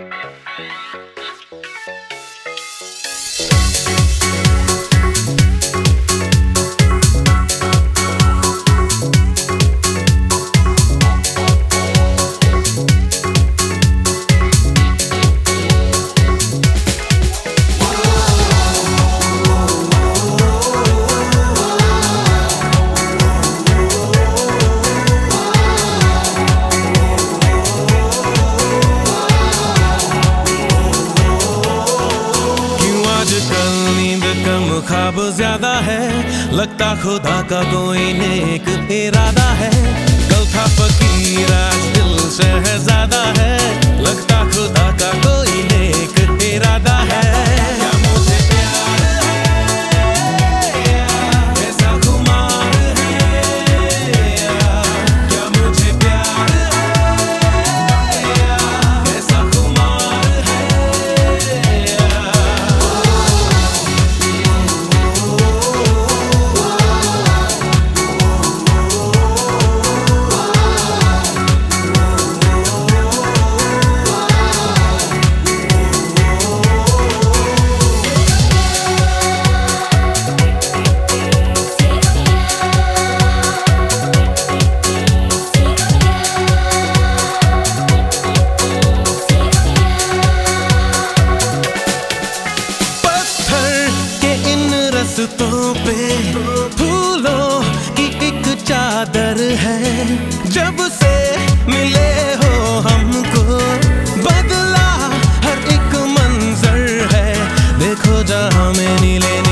ख्वाब ज्यादा है, लगता खुदा का कोई नेक इरादा है। कल था फकीर आज दिल शहजादा है, लगता खुदा का कोई नेक इरादा है। क्या मुझे प्यार है, ऐसा खुमार है, क्या मुझे प्यार है, ऐसा खुमार है। रास्तों पे फूलों की एक चादर है, जब से मिले हो हमको बदला हर एक मंजर है। देखो जहां में नीले